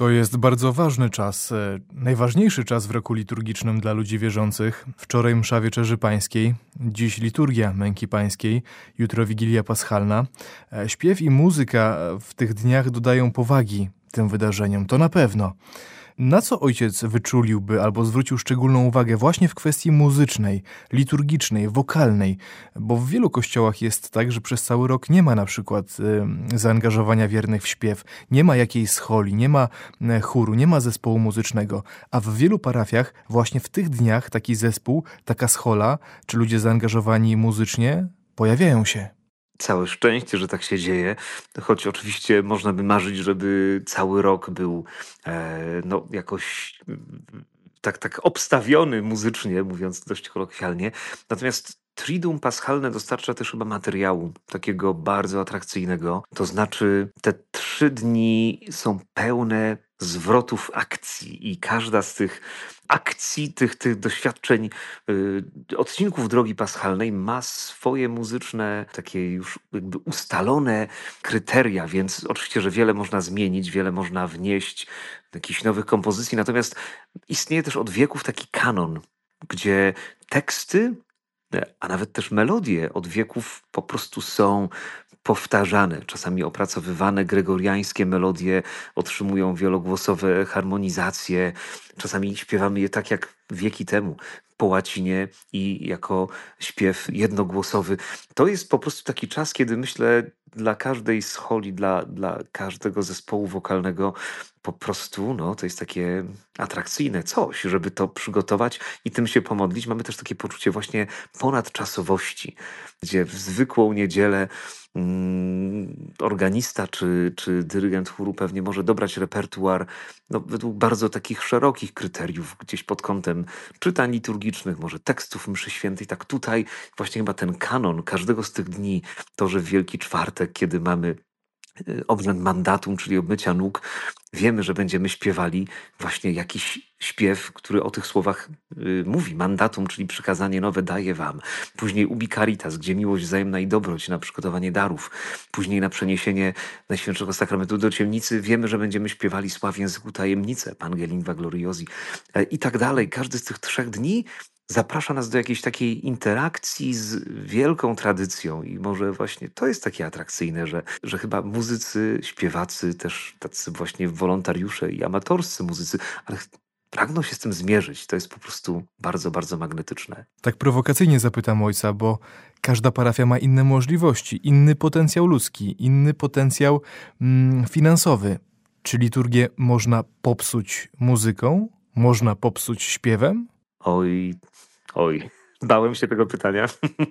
To jest bardzo ważny czas, najważniejszy czas w roku liturgicznym dla ludzi wierzących. Wczoraj msza Wieczerzy Pańskiej, dziś liturgia Męki Pańskiej, jutro Wigilia Paschalna. Śpiew i muzyka w tych dniach dodają powagi tym wydarzeniom, to na pewno. Na co ojciec wyczuliłby albo zwrócił szczególną uwagę właśnie w kwestii muzycznej, liturgicznej, wokalnej? Bo w wielu kościołach jest tak, że przez cały rok nie ma na przykład zaangażowania wiernych w śpiew, nie ma jakiejś scholi, nie ma chóru, nie ma zespołu muzycznego, a w wielu parafiach właśnie w tych dniach taki zespół, taka schola, czy ludzie zaangażowani muzycznie pojawiają się. Całe szczęście, że tak się dzieje, choć oczywiście można by marzyć, żeby cały rok był no jakoś tak obstawiony muzycznie, mówiąc dość kolokwialnie. Natomiast Triduum Paschalne dostarcza też chyba materiału takiego bardzo atrakcyjnego. To znaczy te 3 dni są pełne zwrotów akcji i każda z tych akcji, tych doświadczeń, odcinków drogi paschalnej ma swoje muzyczne, takie już jakby ustalone kryteria, więc oczywiście, że wiele można zmienić, wiele można wnieść, jakichś nowych kompozycji, natomiast istnieje też od wieków taki kanon, gdzie teksty, a nawet też melodie od wieków po prostu są powtarzane, czasami opracowywane. Gregoriańskie melodie otrzymują wielogłosowe harmonizacje. Czasami śpiewamy je tak jak wieki temu, po łacinie i jako śpiew jednogłosowy. To jest po prostu taki czas, kiedy myślę, dla każdej scholi, dla każdego zespołu wokalnego po prostu to jest takie atrakcyjne coś, żeby to przygotować i tym się pomodlić. Mamy też takie poczucie właśnie ponadczasowości, gdzie w zwykłą niedzielę organista czy dyrygent chóru pewnie może dobrać repertuar według bardzo takich szerokich kryteriów, gdzieś pod kątem czytań liturgicznych, może tekstów mszy świętej. Tak tutaj właśnie chyba ten kanon każdego z tych dni, to, że w Wielki Czwartek, kiedy mamy obrzęd mandatum, czyli obmycia nóg, wiemy, że będziemy śpiewali właśnie jakiś śpiew, który o tych słowach mówi. Mandatum, czyli przykazanie nowe daję wam. Później ubi caritas, gdzie miłość wzajemna i dobroć na przygotowanie darów. Później na przeniesienie Najświętszego Sakramentu do ciemnicy. Wiemy, że będziemy śpiewali sław języku tajemnicę, Pangelingua Gloriosi i tak dalej. Każdy z tych 3 dni zaprasza nas do jakiejś takiej interakcji z wielką tradycją i może właśnie to jest takie atrakcyjne, że chyba muzycy, śpiewacy, też tacy właśnie wolontariusze i amatorscy muzycy, ale pragną się z tym zmierzyć. To jest po prostu bardzo, bardzo magnetyczne. Tak prowokacyjnie zapytam ojca, bo każda parafia ma inne możliwości, inny potencjał ludzki, inny potencjał finansowy. Czy liturgię można popsuć muzyką? Można popsuć śpiewem? Oj, oj. Bałem się tego pytania.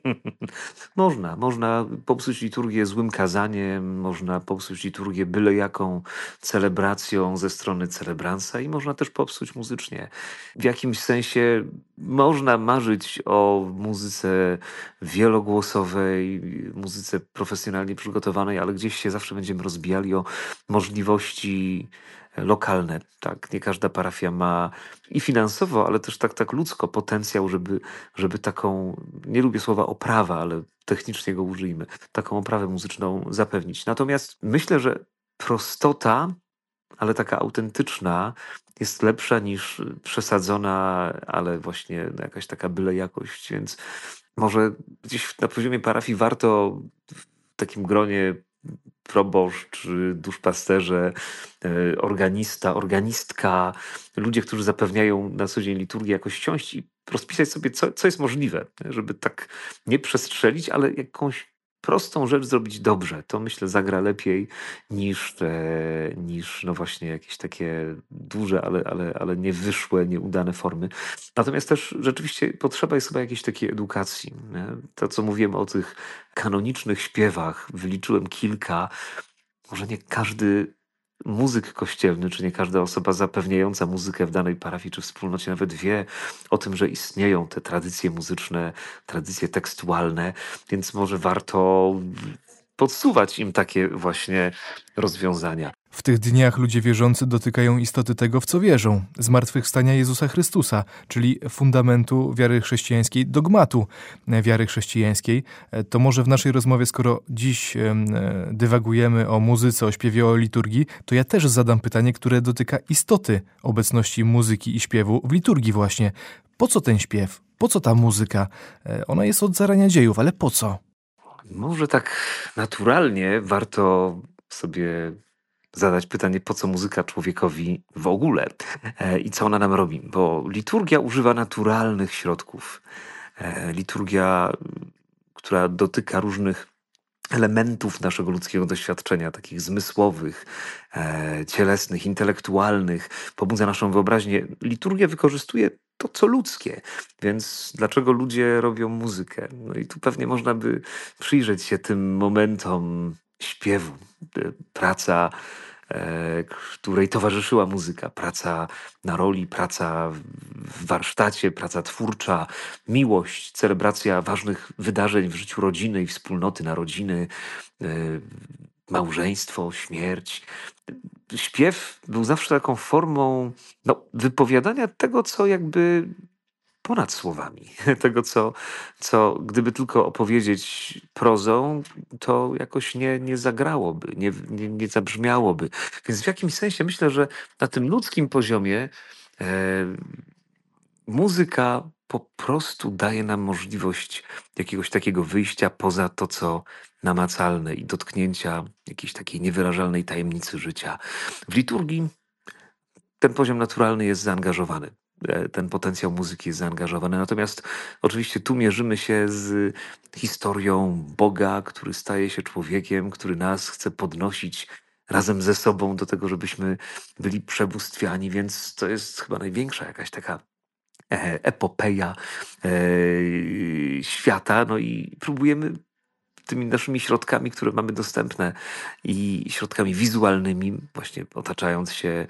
Można popsuć liturgię złym kazaniem, można popsuć liturgię byle jaką celebracją ze strony celebransa i można też popsuć muzycznie. W jakimś sensie można marzyć o muzyce wielogłosowej, muzyce profesjonalnie przygotowanej, ale gdzieś się zawsze będziemy rozbijali o możliwości lokalne. Tak, nie każda parafia ma i finansowo, ale też tak ludzko potencjał, żeby taką, nie lubię słowa oprawa, ale technicznie go użyjmy, taką oprawę muzyczną zapewnić. Natomiast myślę, że prostota, ale taka autentyczna, jest lepsza niż przesadzona, ale właśnie jakaś taka byle jakość, więc może gdzieś na poziomie parafii warto w takim gronie proboszcz, duszpasterze, organista, organistka, ludzie, którzy zapewniają na co dzień liturgię, jakoś siąść i rozpisać sobie, co jest możliwe, żeby tak nie przestrzelić, ale jakąś prostą rzecz zrobić dobrze. To myślę zagra lepiej niż no właśnie jakieś takie duże, ale niewyszłe, nieudane formy. Natomiast też rzeczywiście potrzeba jest chyba jakiejś takiej edukacji. Nie? To, co mówiłem o tych kanonicznych śpiewach, wyliczyłem kilka. Może nie każdy muzyk kościelny, czy nie każda osoba zapewniająca muzykę w danej parafii czy wspólnocie nawet wie o tym, że istnieją te tradycje muzyczne, tradycje tekstualne, więc może warto podsuwać im takie właśnie rozwiązania. W tych dniach ludzie wierzący dotykają istoty tego, w co wierzą. Zmartwychwstania Jezusa Chrystusa, czyli fundamentu wiary chrześcijańskiej, dogmatu wiary chrześcijańskiej. To może w naszej rozmowie, skoro dziś dywagujemy o muzyce, o śpiewie, o liturgii, to ja też zadam pytanie, które dotyka istoty obecności muzyki i śpiewu w liturgii właśnie. Po co ten śpiew? Po co ta muzyka? Ona jest od zarania dziejów, ale po co? Może tak naturalnie warto sobie zadać pytanie, po co muzyka człowiekowi w ogóle i co ona nam robi, bo liturgia używa naturalnych środków. Liturgia, która dotyka różnych elementów naszego ludzkiego doświadczenia, takich zmysłowych, cielesnych, intelektualnych, pobudza naszą wyobraźnię. Liturgia wykorzystuje to, co ludzkie, więc dlaczego ludzie robią muzykę? No i tu pewnie można by przyjrzeć się tym momentom śpiewu. Praca, której towarzyszyła muzyka, praca na roli, praca w warsztacie, praca twórcza, miłość, celebracja ważnych wydarzeń w życiu rodziny i wspólnoty, narodziny, małżeństwo, śmierć. Śpiew był zawsze taką formą wypowiadania tego, co jakby ponad słowami. Tego, co gdyby tylko opowiedzieć prozą, to jakoś nie zagrałoby, nie zabrzmiałoby. Więc w jakimś sensie myślę, że na tym ludzkim poziomie e, muzyka po prostu daje nam możliwość jakiegoś takiego wyjścia poza to, co namacalne i dotknięcia jakiejś takiej niewyrażalnej tajemnicy życia. W liturgii ten poziom naturalny jest zaangażowany. Ten potencjał muzyki jest zaangażowany. Natomiast oczywiście tu mierzymy się z historią Boga, który staje się człowiekiem, który nas chce podnosić razem ze sobą do tego, żebyśmy byli przebóstwiani, więc to jest chyba największa jakaś taka epopeja świata. No i próbujemy tymi naszymi środkami, które mamy dostępne i środkami wizualnymi, właśnie otaczając się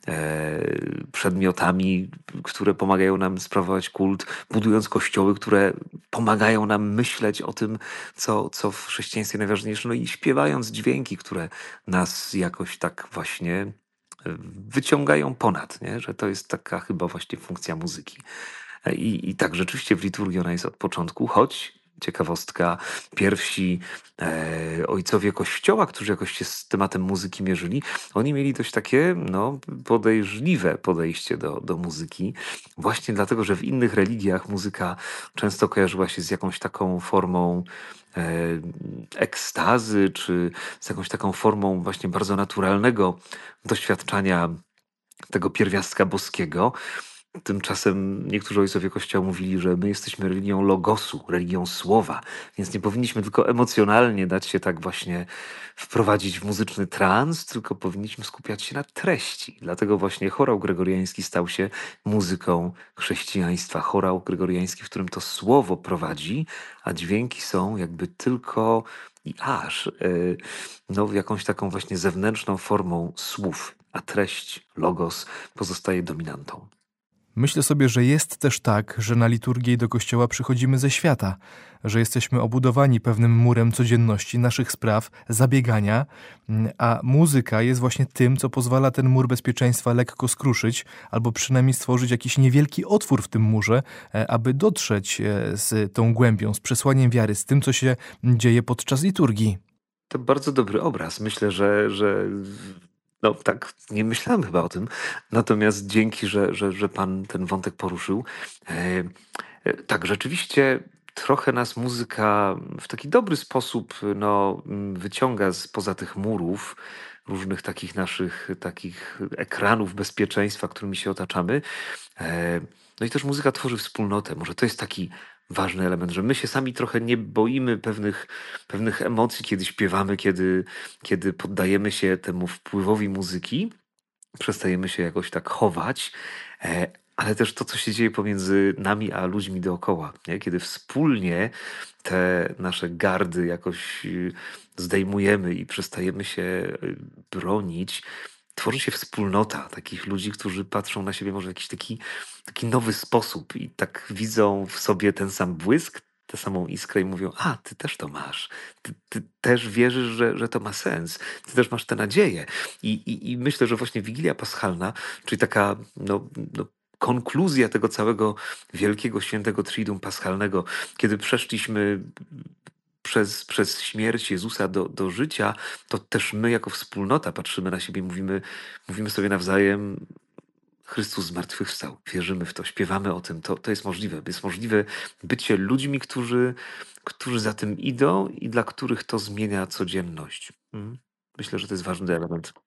przedmiotami, które pomagają nam sprawować kult, budując kościoły, które pomagają nam myśleć o tym, co w chrześcijaństwie najważniejsze, no i śpiewając dźwięki, które nas jakoś tak właśnie wyciągają ponad, nie? Że to jest taka chyba właśnie funkcja muzyki. I tak, rzeczywiście w liturgii ona jest od początku, choć ciekawostka, pierwsi ojcowie Kościoła, którzy jakoś się z tematem muzyki mierzyli, oni mieli dość takie podejrzliwe podejście do muzyki, właśnie dlatego, że w innych religiach muzyka często kojarzyła się z jakąś taką formą e, ekstazy, czy z jakąś taką formą właśnie bardzo naturalnego doświadczania tego pierwiastka boskiego. Tymczasem niektórzy ojcowie Kościoła mówili, że my jesteśmy religią logosu, religią słowa, więc nie powinniśmy tylko emocjonalnie dać się tak właśnie wprowadzić w muzyczny trans, tylko powinniśmy skupiać się na treści. Dlatego właśnie chorał gregoriański stał się muzyką chrześcijaństwa. Chorał gregoriański, w którym to słowo prowadzi, a dźwięki są jakby tylko i aż jakąś taką właśnie zewnętrzną formą słów, a treść, logos pozostaje dominantą. Myślę sobie, że jest też tak, że na liturgię i do kościoła przychodzimy ze świata, że jesteśmy obudowani pewnym murem codzienności, naszych spraw, zabiegania, a muzyka jest właśnie tym, co pozwala ten mur bezpieczeństwa lekko skruszyć, albo przynajmniej stworzyć jakiś niewielki otwór w tym murze, aby dotrzeć z tą głębią, z przesłaniem wiary, z tym, co się dzieje podczas liturgii. To bardzo dobry obraz. Myślę, że no tak, nie myślałem chyba o tym. Natomiast dzięki, że pan ten wątek poruszył. Tak, rzeczywiście trochę nas muzyka w taki dobry sposób wyciąga spoza tych murów, różnych takich naszych takich ekranów bezpieczeństwa, którymi się otaczamy. No i też muzyka tworzy wspólnotę. Może to jest taki ważny element, że my się sami trochę nie boimy pewnych emocji, kiedy śpiewamy, kiedy poddajemy się temu wpływowi muzyki, przestajemy się jakoś tak chować, ale też to, co się dzieje pomiędzy nami a ludźmi dookoła, nie? Kiedy wspólnie te nasze gardy jakoś zdejmujemy i przestajemy się bronić, tworzy się wspólnota takich ludzi, którzy patrzą na siebie może w jakiś taki nowy sposób i tak widzą w sobie ten sam błysk, tę samą iskrę i mówią: A, ty też to masz. Ty też wierzysz, że to ma sens. Ty też masz tę nadzieję. I myślę, że właśnie Wigilia Paschalna, czyli taka konkluzja tego całego wielkiego, świętego Triduum Paschalnego, kiedy przeszliśmy przez śmierć Jezusa do życia, to też my jako wspólnota patrzymy na siebie i mówimy sobie nawzajem: Chrystus zmartwychwstał, wierzymy w to, śpiewamy o tym, to jest możliwe. Jest możliwe bycie ludźmi, którzy za tym idą i dla których to zmienia codzienność. Myślę, że to jest ważny element.